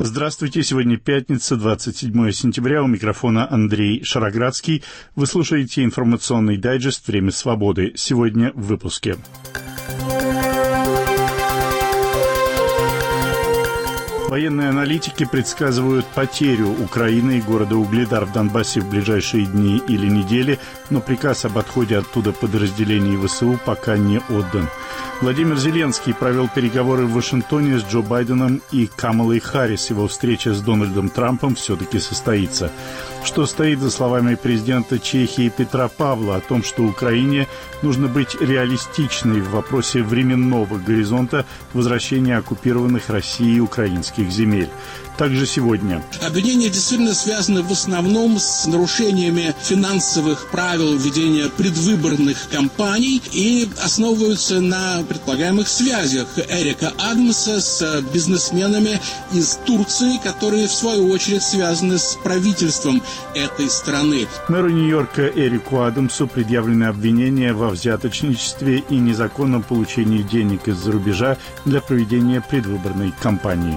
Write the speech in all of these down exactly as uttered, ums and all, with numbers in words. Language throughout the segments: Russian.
Здравствуйте, сегодня пятница, двадцать седьмое сентября, у микрофона Андрей Шароградский. Вы слушаете информационный дайджест «Время свободы». Сегодня в выпуске. Военные аналитики предсказывают потерю Украины и города Угледар в Донбассе в ближайшие дни или недели, но приказ об отходе оттуда подразделений ВСУ пока не отдан. Владимир Зеленский провел переговоры в Вашингтоне с Джо Байденом и Камалой Харрис. Его встреча с Дональдом Трампом все-таки состоится. Что стоит за словами президента Чехии Петра Павла о том, что Украине нужно быть реалистичной в вопросе временного горизонта возвращения оккупированных Россией украинских земель. Также сегодня. Обвинения действительно связаны в основном с нарушениями финансовых правил ведения предвыборных кампаний и основываются на предполагаемых связях Эрика Адамса с бизнесменами из Турции, которые в свою очередь связаны с правительством этой страны. Мэру Нью-Йорка Эрику Адамсу предъявлены обвинения во взяточничестве и незаконном получении денег из-за рубежа для проведения предвыборной кампании.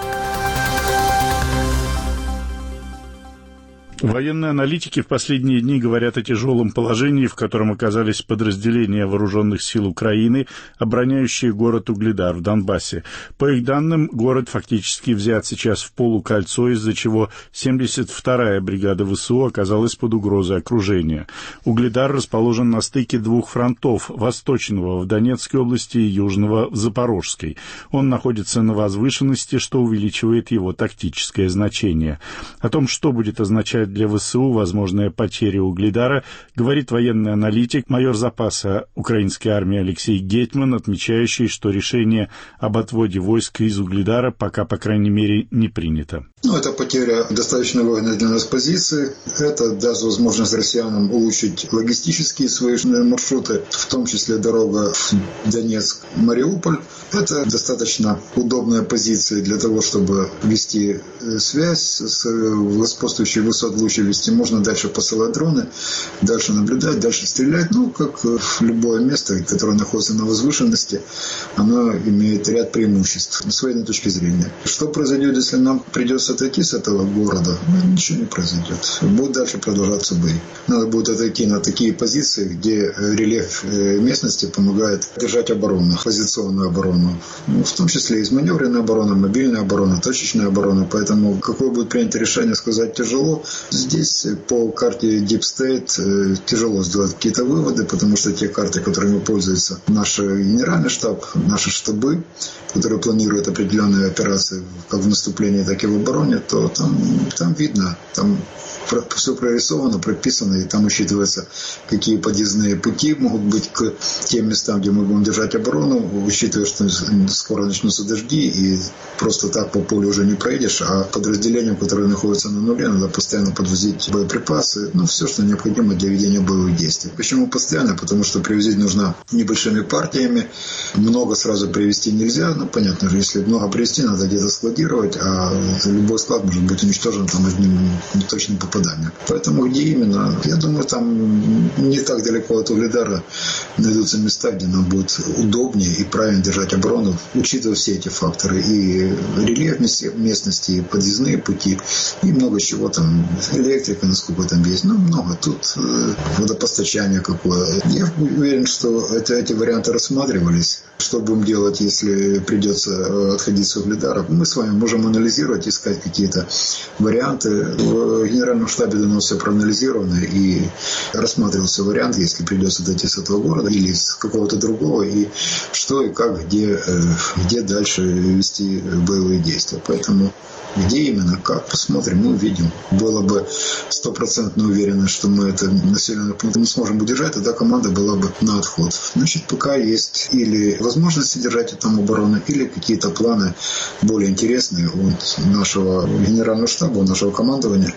Военные аналитики в последние дни говорят о тяжелом положении, в котором оказались подразделения вооруженных сил Украины, обороняющие город Угледар в Донбассе. По их данным, город фактически взят сейчас в полукольцо, из-за чего семьдесят вторая бригада ВСУ оказалась под угрозой окружения. Угледар расположен на стыке двух фронтов – восточного в Донецкой области и южного в Запорожской. Он находится на возвышенности, что увеличивает его тактическое значение. О том, что будет означать для ВСУ возможная потеря Угледара, говорит военный аналитик, майор запаса украинской армии Алексей Гетман, отмечающий, что решение об отводе войск из Угледара пока, по крайней мере, не принято. Ну, это потеря достаточно выгодной для нас позиции. Это даст возможность россиянам улучшить логистические свои маршруты, в том числе дорога в Донецк, Мариуполь. Это достаточно удобная позиция для того, чтобы вести связь с господствующей высот лучше вести. Можно дальше посылать дроны, дальше наблюдать, дальше стрелять. Ну, как любое место, которое находится на возвышенности, оно имеет ряд преимуществ с военной точки зрения. Что произойдет, если нам придется отойти с этого города? Ну, ничего не произойдет. Будут дальше продолжаться бои. Надо будет отойти на такие позиции, где рельеф местности помогает держать оборону, позиционную оборону. Ну, в том числе и маневренная оборона, мобильная оборона, точечная оборона. Поэтому какое будет принято решение, сказать тяжело. Здесь по карте Deep State тяжело сделать какие-то выводы, потому что те карты, которыми пользуется наш генеральный штаб, наши штабы, которые планируют определенные операции как в наступлении, так и в обороне, то там, там видно, там все прорисовано, прописано, и там учитывается, какие подъездные пути могут быть к тем местам, где мы будем держать оборону, учитывая, что скоро начнутся дожди, и просто так по полю уже не проедешь, а подразделениям, которые находятся на нуле, надо постоянно подвозить боеприпасы, ну, все, что необходимо для ведения боевых действий. Почему постоянно? Потому что привозить нужно небольшими партиями, много сразу привезти нельзя, ну, понятно же, если много привезти, надо где-то складировать, а любой склад может быть уничтожен там одним точным попаданием. Поэтому где именно? Я думаю, там не так далеко от Угледара найдутся места, где нам будет удобнее и правильно держать оборону, учитывая все эти факторы. И рельеф местности, и подъездные пути, и много чего там. Электрика, насколько там есть. Ну, много. Тут водопостачание какое. Я уверен, что это, эти варианты рассматривались. Что будем делать, если придется отходить с Угледара? Мы с вами можем анализировать, искать какие-то варианты. В генеральном штабе давно все проанализировано и рассматривался вариант, если придется дойти с этого города или с какого-то другого, и что и как, где, где дальше вести боевые действия. Поэтому где именно, как, посмотрим, мы увидим. Было бы стопроцентно уверенно, что мы это населенный пункт не сможем удержать, тогда команда была бы на отход. Значит, пока есть или возможности держать там оборону, или какие-то планы более интересные у нашего генерального штаба, у нашего командования,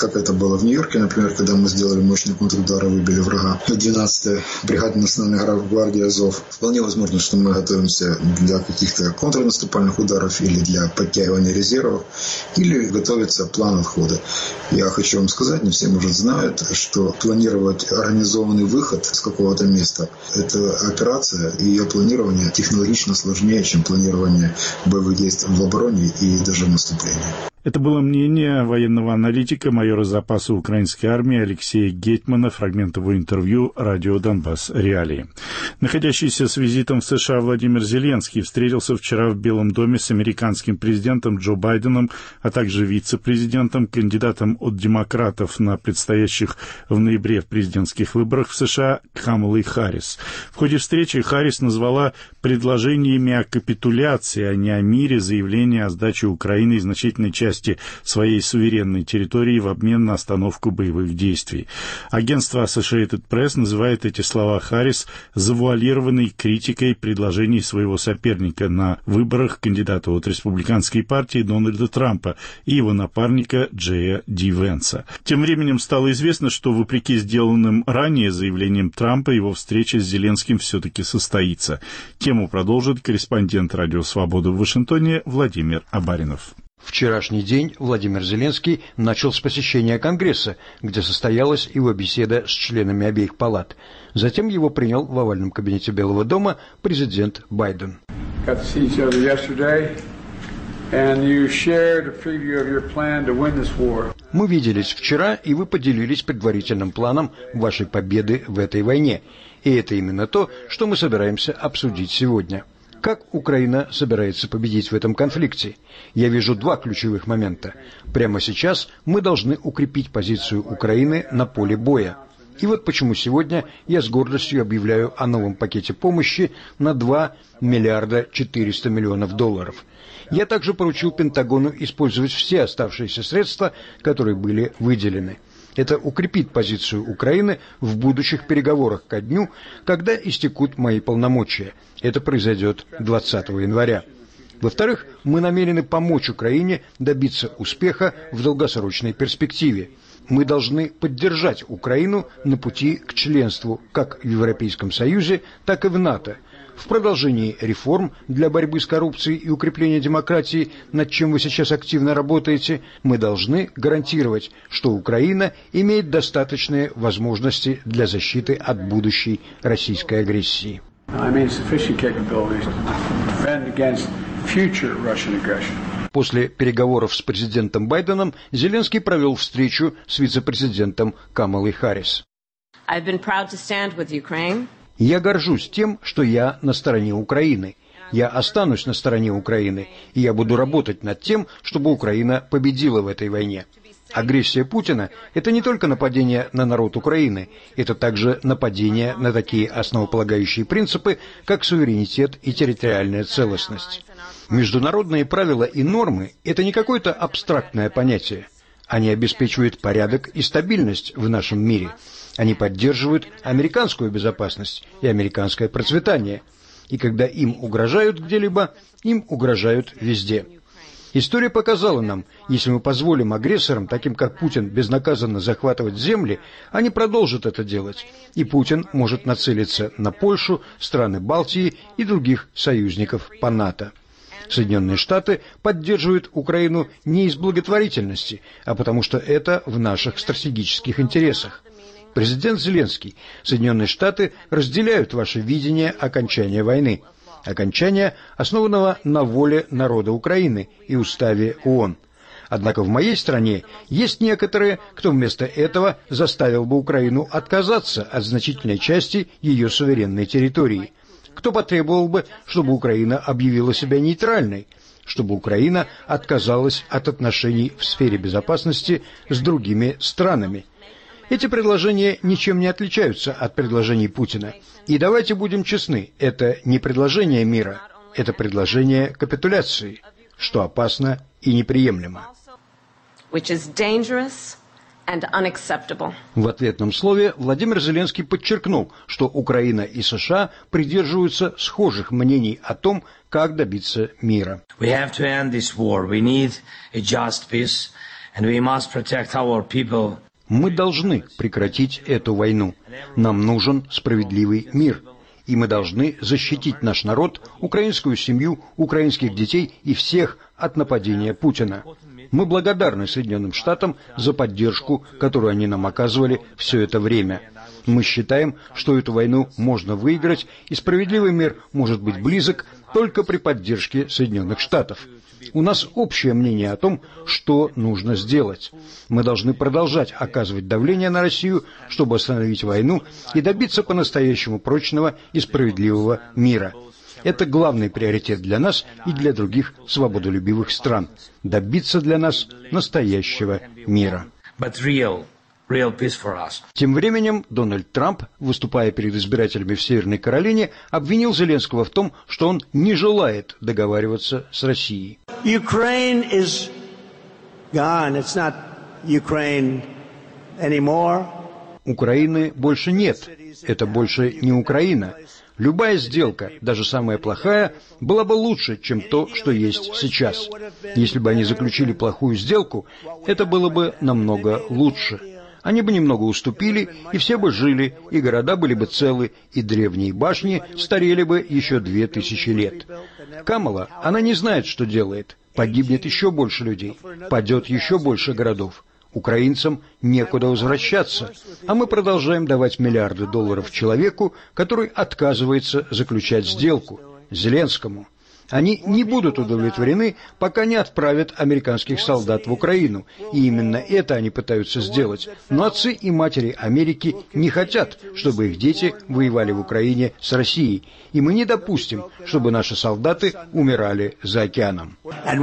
как это было в Нью-Йорке, например, когда мы сделали мощный контрудар и выбили врага. двенадцатая бригада национальной гвардии Азов. Вполне возможно, что мы готовимся для каких-то контрнаступальных ударов или для подтягивания резервов, или готовится план отхода. Я хочу вам сказать, не все, может, знают, что планировать организованный выход с какого-то места – это операция, и ее планирование технологично сложнее, чем планирование боевых действий в обороне и даже в наступлении. Это было мнение военного аналитика, майора запаса украинской армии Алексея Гетмана, фрагмент его интервью радио «Донбасс. Реалии». Находящийся с визитом в США Владимир Зеленский встретился вчера в Белом доме с американским президентом Джо Байденом, а также вице-президентом, кандидатом от демократов на предстоящих в ноябре в президентских выборах в США Камалой Харрис. В ходе встречи Харрис назвала предложениями о капитуляции, а не о мире, заявление о сдаче Украины и значительной части своей суверенной территории в обмен на остановку боевых действий. Агентство Associated Press называет эти слова Харрис завуалированной критикой предложений своего соперника на выборах, кандидата от республиканской партии Дональда Трампа и его напарника Джея Ди Венса. Тем временем стало известно, что вопреки сделанным ранее заявлениям Трампа, его встреча с Зеленским все-таки состоится. Тему продолжит корреспондент «Радио Свобода» в Вашингтоне Владимир Абаринов. Вчерашний день Владимир Зеленский начал с посещения Конгресса, где состоялась его беседа с членами обеих палат. Затем его принял в овальном кабинете Белого дома президент Байден. Мы виделись вчера, и вы поделились предварительным планом вашей победы в этой войне. И это именно то, что мы собираемся обсудить сегодня. Как Украина собирается победить в этом конфликте? Я вижу два ключевых момента. Прямо сейчас мы должны укрепить позицию Украины на поле боя. И вот почему сегодня я с гордостью объявляю о новом пакете помощи на два миллиарда четыреста миллионов долларов. Я также поручил Пентагону использовать все оставшиеся средства, которые были выделены. Это укрепит позицию Украины в будущих переговорах ко дню, когда истекут мои полномочия. Это произойдет двадцатого января. Во-вторых, мы намерены помочь Украине добиться успеха в долгосрочной перспективе. Мы должны поддержать Украину на пути к членству как в Европейском Союзе, так и в НАТО. В продолжении реформ для борьбы с коррупцией и укрепления демократии, над чем вы сейчас активно работаете, мы должны гарантировать, что Украина имеет достаточные возможности для защиты от будущей российской агрессии. После переговоров с президентом Байденом Зеленский провел встречу с вице-президентом Камалой Харрис. Я горжусь тем, что я на стороне Украины. Я останусь на стороне Украины, и я буду работать над тем, чтобы Украина победила в этой войне. Агрессия Путина – это не только нападение на народ Украины, это также нападение на такие основополагающие принципы, как суверенитет и территориальная целостность. Международные правила и нормы – это не какое-то абстрактное понятие. Они обеспечивают порядок и стабильность в нашем мире. Они поддерживают американскую безопасность и американское процветание. И когда им угрожают где-либо, им угрожают везде. История показала нам, если мы позволим агрессорам, таким как Путин, безнаказанно захватывать земли, они продолжат это делать. И Путин может нацелиться на Польшу, страны Балтии и других союзников по НАТО. Соединенные Штаты поддерживают Украину не из благотворительности, а потому что это в наших стратегических интересах. Президент Зеленский, Соединенные Штаты разделяют ваше видение окончания войны. Окончания, основанного на воле народа Украины и уставе ООН. Однако в моей стране есть некоторые, кто вместо этого заставил бы Украину отказаться от значительной части ее суверенной территории. Кто потребовал бы, чтобы Украина объявила себя нейтральной, чтобы Украина отказалась от отношений в сфере безопасности с другими странами. Эти предложения ничем не отличаются от предложений Путина. И давайте будем честны, это не предложение мира, это предложение капитуляции, что опасно и неприемлемо. В ответном слове Владимир Зеленский подчеркнул, что Украина и США придерживаются схожих мнений о том, как добиться мира. Мы должны прекратить эту войну. Нам нужен справедливый мир. И мы должны защитить наш народ, украинскую семью, украинских детей и всех от нападения Путина. Мы благодарны Соединенным Штатам за поддержку, которую они нам оказывали все это время. Мы считаем, что эту войну можно выиграть, и справедливый мир может быть близок только при поддержке Соединенных Штатов. У нас общее мнение о том, что нужно сделать. Мы должны продолжать оказывать давление на Россию, чтобы остановить войну и добиться по-настоящему прочного и справедливого мира. Это главный приоритет для нас и для других свободолюбивых стран. Добиться для нас настоящего мира. Тем временем Дональд Трамп, выступая перед избирателями в Северной Каролине, обвинил Зеленского в том, что он не желает договариваться с Россией. Ukraine is gone. It's not Ukraine anymore. Украины больше нет. Это больше не Украина. Любая сделка, даже самая плохая, была бы лучше, чем то, что есть сейчас. Если бы они заключили плохую сделку, это было бы намного лучше. Они бы немного уступили, и все бы жили, и города были бы целы, и древние башни старели бы еще две тысячи лет. Камала, она не знает, что делает. Погибнет еще больше людей, падет еще больше городов. Украинцам некуда возвращаться, а мы продолжаем давать миллиарды долларов человеку, который отказывается заключать сделку, Зеленскому. Они не будут удовлетворены, пока не отправят американских солдат в Украину. И именно это они пытаются сделать. Но отцы и матери Америки не хотят, чтобы их дети воевали в Украине с Россией. И мы не допустим, чтобы наши солдаты умирали за океаном.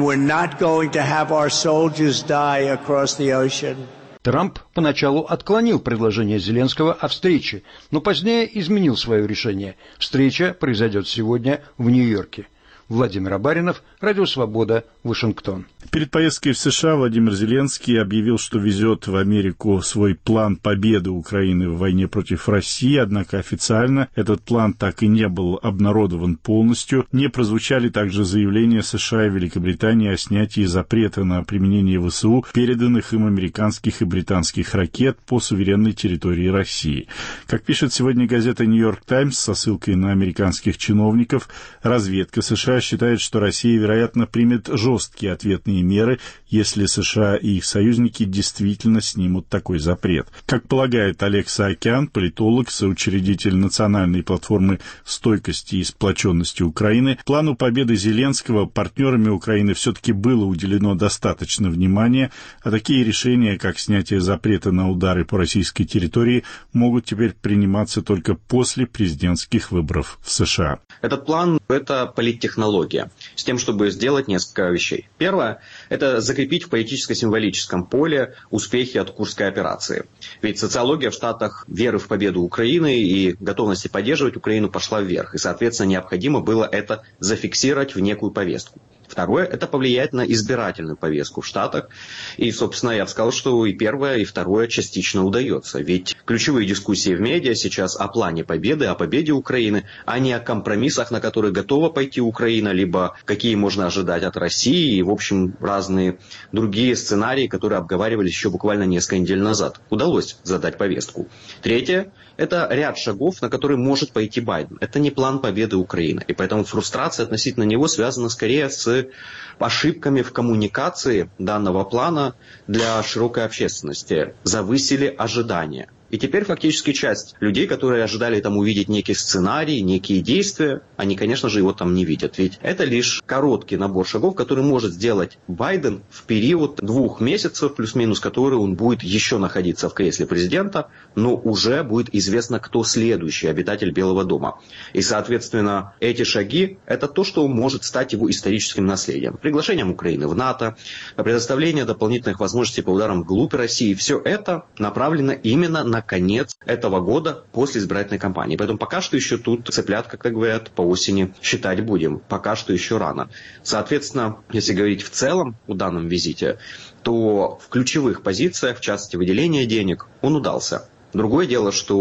Трамп поначалу отклонил предложение Зеленского о встрече, но позднее изменил свое решение. Встреча произойдет сегодня в Нью-Йорке. Владимир Абаринов, Радио Свобода, Вашингтон. Перед поездкой в США Владимир Зеленский объявил, что везет в Америку свой план победы Украины в войне против России, однако официально этот план так и не был обнародован полностью. Не прозвучали также заявления США и Великобритании о снятии запрета на применение ВСУ переданных им американских и британских ракет по суверенной территории России. Как пишет сегодня газета «Нью-Йорк Таймс» со ссылкой на американских чиновников, разведка США считает, что Россия, вероятно, примет жесткие ответные меры, если США и их союзники действительно снимут такой запрет. Как полагает Олег Саакян, политолог, соучредитель национальной платформы стойкости и сплоченности Украины, плану победы Зеленского партнерами Украины все-таки было уделено достаточно внимания, а такие решения, как снятие запрета на удары по российской территории, могут теперь приниматься только после президентских выборов в США. Этот план – это политтехнология, с тем, чтобы сделать несколько вещей. Первое – это закрепить в политическо-символическом поле успехи от Курской операции. Ведь социология в Штатах веры в победу Украины и готовности поддерживать Украину пошла вверх. И, соответственно, необходимо было это зафиксировать в некую повестку. Второе – это повлиять на избирательную повестку в Штатах. И, собственно, я бы сказал, что и первое, и второе частично удается. Ведь ключевые дискуссии в медиа сейчас о плане победы, о победе Украины, а не о компромиссах, на которые готова пойти Украина, либо какие можно ожидать от России, и, в общем, разные другие сценарии, которые обговаривались еще буквально несколько недель назад. Удалось задать повестку. Третье – это ряд шагов, на которые может пойти Байден. Это не план победы Украины. И поэтому фрустрация относительно него связана скорее с ошибками в коммуникации данного плана для широкой общественности. Завысили ожидания. И теперь фактически часть людей, которые ожидали там увидеть некий сценарий, некие действия, они, конечно же, его там не видят. Ведь это лишь короткий набор шагов, который может сделать Байден в период двух месяцев, плюс-минус, который он будет еще находиться в кресле президента, но уже будет известно, кто следующий обитатель Белого дома. И, соответственно, эти шаги – это то, что может стать его историческим наследием. Приглашением Украины в НАТО, предоставление дополнительных возможностей по ударам вглубь России – все это направлено именно на конец этого года после избирательной кампании. Поэтому пока что еще тут цыплят, как говорят, по осени считать будем. Пока что еще рано. Соответственно, если говорить в целом о данном визите, то в ключевых позициях, в частности выделение денег, он удался. Другое дело, что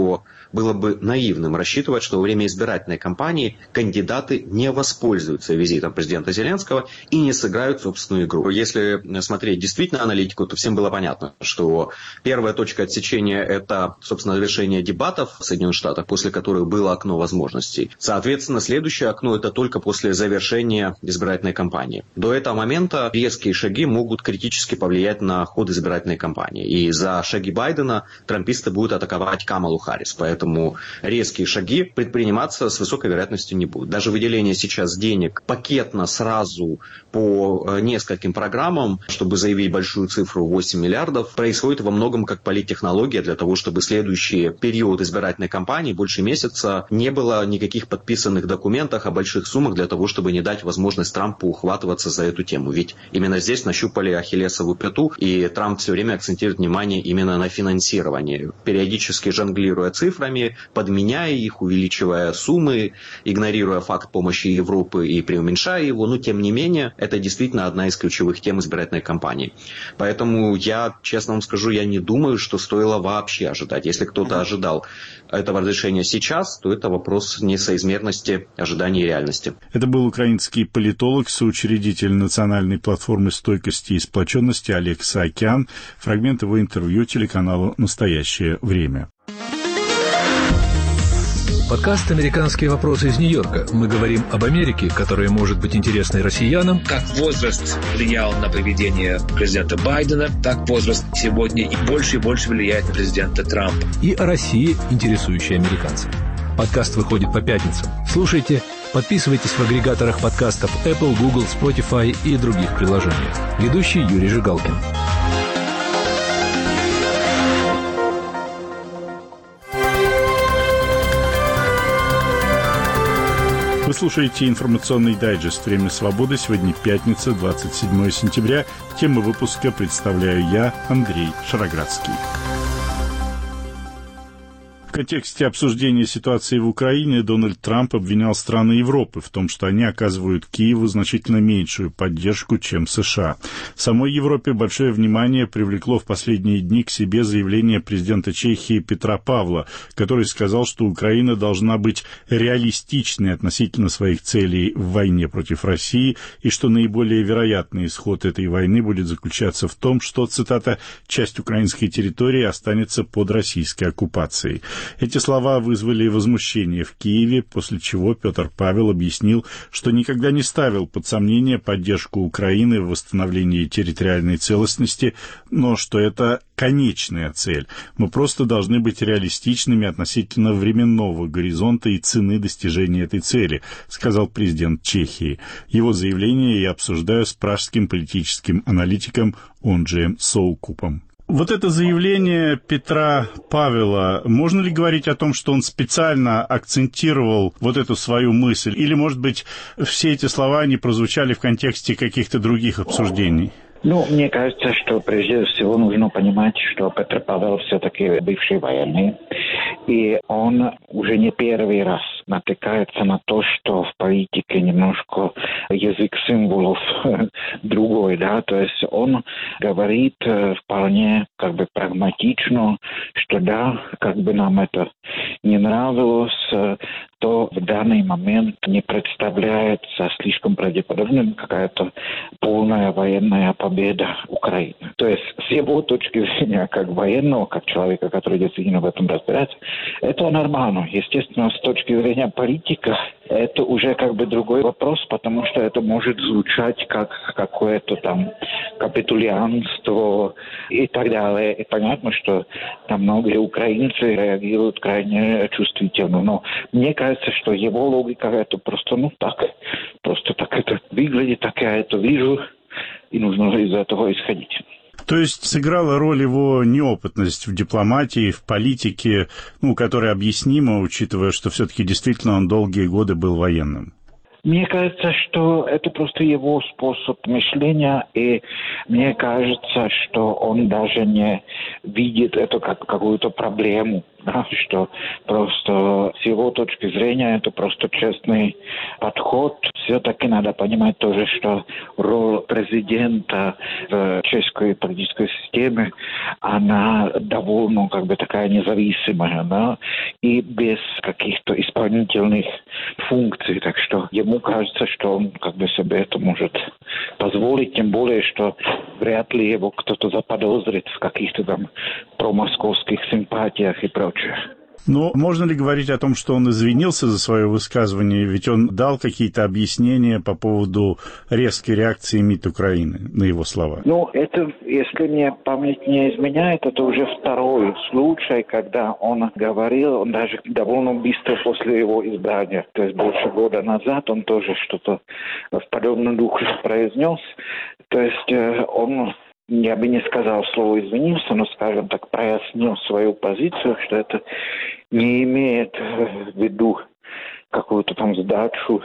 было бы наивным рассчитывать, что во время избирательной кампании кандидаты не воспользуются визитом президента Зеленского и не сыграют собственную игру. Если смотреть действительно аналитику, то всем было понятно, что первая точка отсечения – это, собственно, завершение дебатов в Соединенных Штатах, после которых было окно возможностей. Соответственно, следующее окно – это только после завершения избирательной кампании. До этого момента резкие шаги могут критически повлиять на ход избирательной кампании. И за шаги Байдена трамписты будут атаковать Камалу Харрис. Поэтому резкие шаги предприниматься с высокой вероятностью не будут. Даже выделение сейчас денег пакетно сразу по нескольким программам, чтобы заявить большую цифру восемь миллиардов, происходит во многом как политтехнология для того, чтобы следующий период избирательной кампании, больше месяца, не было никаких подписанных документов о больших суммах для того, чтобы не дать возможность Трампу ухватываться за эту тему. Ведь именно здесь нащупали ахиллесову пяту, и Трамп все время акцентирует внимание именно на финансировании, периодически жонглируя цифрами, подменяя их, увеличивая суммы, игнорируя факт помощи Европы и преуменьшая его. Но, тем не менее, это действительно одна из ключевых тем избирательной кампании. Поэтому я, честно вам скажу, я не думаю, что стоило вообще ожидать. Если кто-то ожидал этого разрешения сейчас, то это вопрос несоизмерности ожиданий и реальности. Это был украинский политолог, соучредитель национальной платформы стойкости и сплоченности Олег Саакян. Фрагмент его интервью телеканалу «Настоящее время». Подкаст «Американские вопросы» из Нью-Йорка. Мы говорим об Америке, которая может быть интересной россиянам. Как возраст влиял на поведение президента Байдена, так возраст сегодня и больше и больше влияет на президента Трампа. И о России, интересующей американцев. Подкаст выходит по пятницам. Слушайте, подписывайтесь в агрегаторах подкастов Apple, Google, Spotify и других приложениях. Ведущий Юрий Жигалкин. Вы слушаете информационный дайджест «Время свободы». Сегодня пятница, двадцать седьмое сентября. Тему выпуска представляю я, Андрей Шароградский. В контексте обсуждения ситуации в Украине Дональд Трамп обвинял страны Европы в том, что они оказывают Киеву значительно меньшую поддержку, чем США. В самой Европе большое внимание привлекло в последние дни к себе заявление президента Чехии Петра Павла, который сказал, что Украина должна быть реалистичной относительно своих целей в войне против России и что наиболее вероятный исход этой войны будет заключаться в том, что, цитата, «часть украинской территории останется под российской оккупацией». Эти слова вызвали возмущение в Киеве, после чего Петр Павел объяснил, что никогда не ставил под сомнение поддержку Украины в восстановлении территориальной целостности, но что это конечная цель. Мы просто должны быть реалистичными относительно временного горизонта и цены достижения этой цели, сказал президент Чехии. Его заявление я обсуждаю с пражским политическим аналитиком Онджием Соукупом. Вот это заявление Петра Павела, можно ли говорить о том, что он специально акцентировал вот эту свою мысль? Или, может быть, все эти слова не прозвучали в контексте каких-то других обсуждений? Ну, мне кажется, что прежде всего нужно понимать, что Петр Павел все-таки бывший военный, и он уже не первый раз натыкается на то, что в политике немножко язык символов другой, да, то есть он говорит вполне как бы прагматично, что да, как бы нам это не нравилось, то в данный момент не представляется слишком правдоподобным какая-то полная военная победа Украины. То есть с его точки зрения, как военного, как человека, который действительно в этом разбирается, это нормально. Естественно, с точки зрения политика, это уже как бы другой вопрос, потому что это может звучать как какое-то там капитулянство и так далее. И понятно, что там многие украинцы реагируют крайне чувствительно. Но мне кажется, что его логика это просто, ну так, просто так это выглядит, так я это вижу, и нужно из этого исходить. То есть сыграла роль его неопытность в дипломатии, в политике, ну, которая объяснима, учитывая, что все-таки действительно он долгие годы был военным? Мне кажется, что это просто его способ мышления, и мне кажется, что он даже не видит это как какую-то проблему. Да, что просто с его точки зрения это просто честный подход. Все-таки надо понимать тоже, что роль президента в чешской политической системе, она довольно как бы такая независимая, да, и без каких-то исполнительных функций. Так что ему кажется, что он как бы себе это может позволить, тем более, что вряд ли его кто-то заподозрит в каких-то там промосковских симпатиях и прочее. Но можно ли говорить о том, что он извинился за свое высказывание, ведь он дал какие-то объяснения по поводу резкой реакции МИД Украины на его слова? Ну, это, если мне память не изменяет, это уже второй случай, когда он говорил, он даже довольно быстро после его избрания, то есть больше года назад, он тоже что-то в подобном духе произнес. То есть он... Я бы не сказал слово «извинился», но, скажем так, прояснил свою позицию, что это не имеет в виду какую-то там сдачу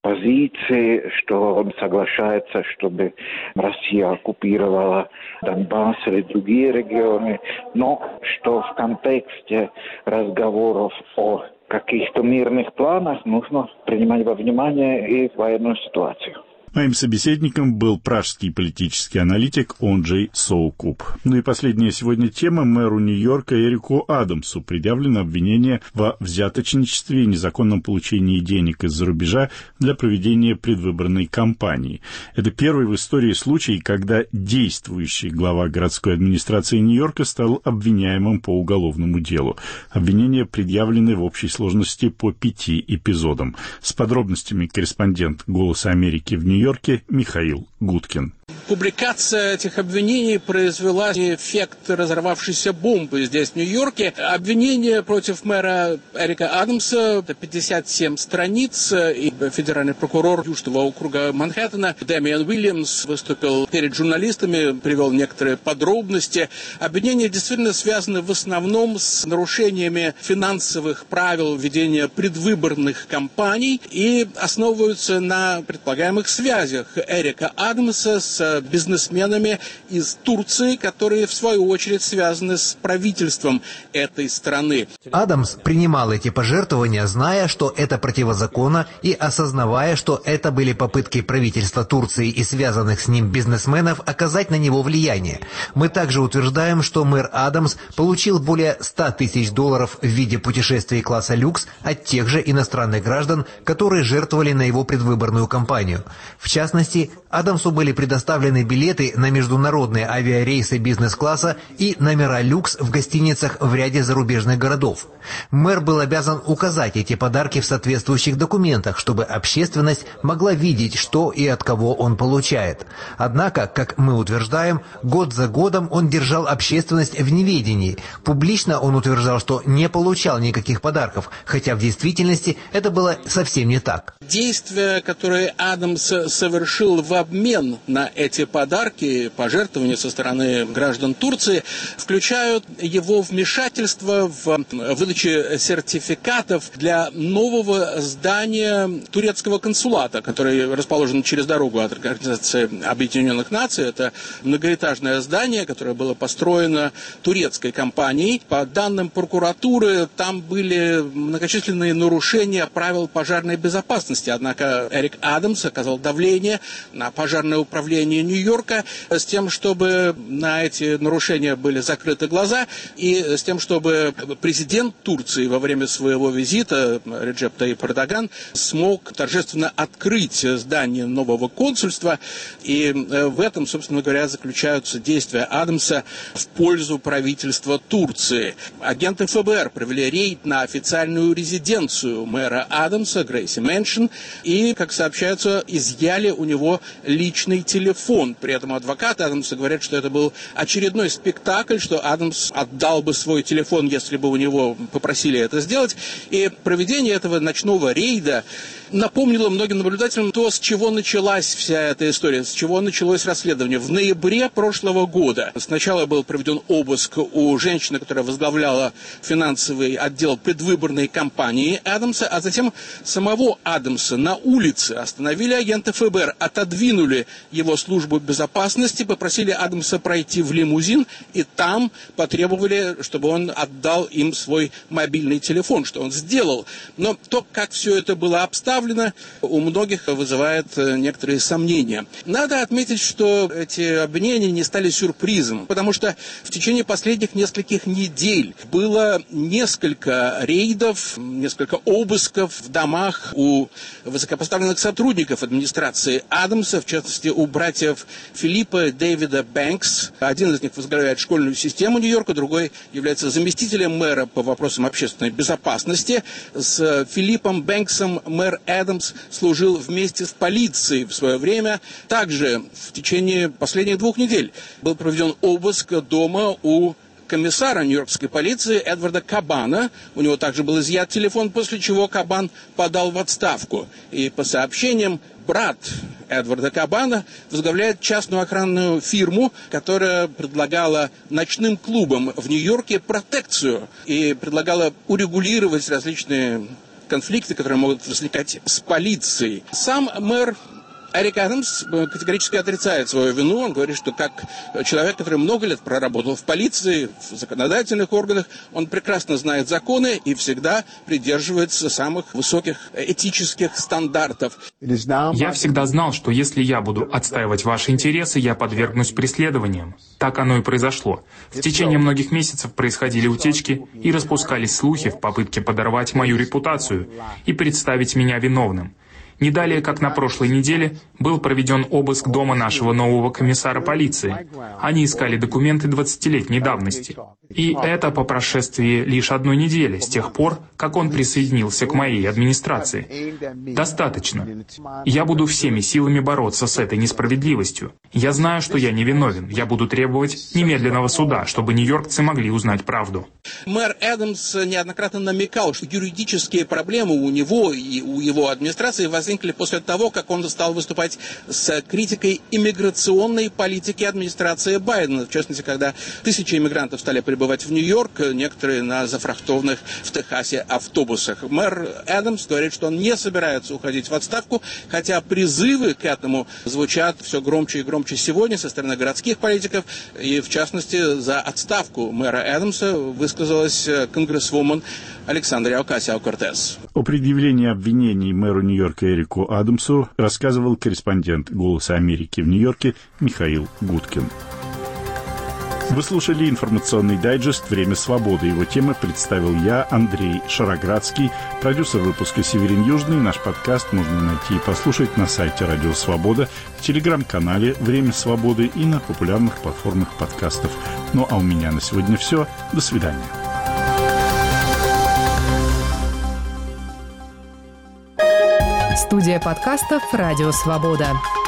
позиции, что он соглашается, чтобы Россия оккупировала Донбасс или другие регионы, но что в контексте разговоров о каких-то мирных планах нужно принимать во внимание и военную ситуацию. Моим собеседником был пражский политический аналитик Онджей Соукуп. Ну и последняя сегодня тема. Мэру Нью-Йорка Эрику Адамсу предъявлено обвинение во взяточничестве и незаконном получении денег из-за рубежа для проведения предвыборной кампании. Это первый в истории случай, когда действующий глава городской администрации Нью-Йорка стал обвиняемым по уголовному делу. Обвинения предъявлены в общей сложности по пяти эпизодам. С подробностями корреспондент «Голоса Америки» в Нью-Йорке Нью-Йорке Михаил Гудкин. Публикация этих обвинений произвела эффект разорвавшейся бомбы здесь, в Нью-Йорке. Обвинение против мэра Эрика Адамса, это пятьдесят семь страниц, и федеральный прокурор Южного округа Манхэттена Дэмиан Уильямс выступил перед журналистами, привел некоторые подробности. Обвинения действительно связаны в основном с нарушениями финансовых правил ведения предвыборных кампаний и основываются на предполагаемых связях Эрика Адамса с бизнесменами из Турции, которые, в свою очередь, связаны с правительством этой страны. Адамс принимал эти пожертвования, зная, что это противозаконно, и осознавая, что это были попытки правительства Турции и связанных с ним бизнесменов оказать на него влияние. Мы также утверждаем, что мэр Адамс получил более ста тысяч долларов в виде путешествий класса люкс от тех же иностранных граждан, которые жертвовали на его предвыборную кампанию. В частности, Адамсу были предоставлены билеты на международные авиарейсы бизнес-класса и номера люкс в гостиницах в ряде зарубежных городов. Мэр был обязан указать эти подарки в соответствующих документах, чтобы общественность могла видеть, что и от кого он получает. Однако, как мы утверждаем, год за годом он держал общественность в неведении. Публично он утверждал, что не получал никаких подарков, хотя в действительности это было совсем не так. Действия, которые Адамс совершил в обмен на эти подарки, пожертвования со стороны граждан Турции, включают его вмешательство в выдаче сертификатов для нового здания турецкого консулата, который расположен через дорогу от Организации Объединенных Наций. Это многоэтажное здание, которое было построено турецкой компанией. По данным прокуратуры, там были многочисленные нарушения правил пожарной безопасности. Однако Эрик Адамс оказал давление на пожарное управление Нью-Йорка с тем, чтобы на эти нарушения были закрыты глаза, и с тем, чтобы президент Турции во время своего визита Реджеп Тайип Эрдоган смог торжественно открыть здание нового консульства. И в этом, собственно говоря, заключаются действия Адамса в пользу правительства Турции. Агенты эф бэ эр провели рейд на официальную резиденцию мэра Адамса, Грейси Мэншн, и, как сообщается, изъяли у него личный телефон. При этом адвокаты Адамса говорят, что это был очередной спектакль, что Адамс отдал бы свой телефон, если бы у него попросили это сделать. И проведение этого ночного рейда напомнило многим наблюдателям то, с чего началась вся эта история, с чего началось расследование. В ноябре прошлого года сначала был проведен обыск у женщины, которая возглавляла финансовый отдел предвыборной кампании Адамса, а затем самого Адамса на улице остановили агенты эф бэ эр, отодвинули его службу безопасности, попросили Адамса пройти в лимузин, и там потребовали, чтобы он отдал им свой мобильный телефон, что он сделал. Но то, как все это было обставлено, у многих вызывает некоторые сомнения. Надо отметить, что эти обвинения не стали сюрпризом, потому что в течение последних нескольких недель было несколько рейдов, несколько обысков в домах у высокопоставленных сотрудников администрации Адамса, в частности, у братьев Филиппа и Дэвида Бэнкс. Один из них возглавляет школьную систему Нью-Йорка, другой является заместителем мэра по вопросам общественной безопасности. С Филиппом Бэнксом мэр Адамс служил вместе с полицией в свое время. Также в течение последних двух недель был проведен обыск дома у комиссара нью-йоркской полиции Эдварда Кабана. У него также был изъят телефон, после чего Кабан подал в отставку. И по сообщениям, брат Эдварда Кабана возглавляет частную охранную фирму, которая предлагала ночным клубам в Нью-Йорке протекцию и предлагала урегулировать различные конфликты, которые могут возникать с полицией. Сам мэр Эрик Адамс категорически отрицает свою вину. Он говорит, что как человек, который много лет проработал в полиции, в законодательных органах, он прекрасно знает законы и всегда придерживается самых высоких этических стандартов. Я всегда знал, что если я буду отстаивать ваши интересы, я подвергнусь преследованиям. Так оно и произошло. В течение многих месяцев происходили утечки и распускались слухи в попытке подорвать мою репутацию и представить меня виновным. Не далее, как на прошлой неделе, был проведен обыск дома нашего нового комиссара полиции. Они искали документы двадцатилетней давности. И это по прошествии лишь одной недели, с тех пор, как он присоединился к моей администрации. Достаточно. Я буду всеми силами бороться с этой несправедливостью. Я знаю, что я невиновен. Я буду требовать немедленного суда, чтобы нью-йоркцы могли узнать правду. Мэр Адамс неоднократно намекал, что юридические проблемы у него и у его администрации возникли после того, как он стал выступать с критикой иммиграционной политики администрации Байдена. В частности, когда тысячи иммигрантов стали прибывать в Нью-Йорк, некоторые на зафрахтованных в Техасе автобусах. Мэр Адамс говорит, что он не собирается уходить в отставку, хотя призывы к этому звучат все громче и громче сегодня со стороны городских политиков. И, в частности, за отставку мэра Адамса высказалась конгрессвумен Александрия Окасио-Кортес. О предъявлении обвинений мэру Нью-Йорка Эрику Адамсу рассказывал корреспондент «Голоса Америки» в Нью-Йорке Михаил Гудкин. Вы слушали информационный дайджест «Время свободы». Его темы представил я, Андрей Шароградский, продюсер выпуска «Северин Южный». Наш подкаст можно найти и послушать на сайте «Радио Свобода», в телеграм-канале «Время свободы» и на популярных платформах подкастов. Ну а у меня на сегодня все. До свидания. Студия подкастов «Радио Свобода».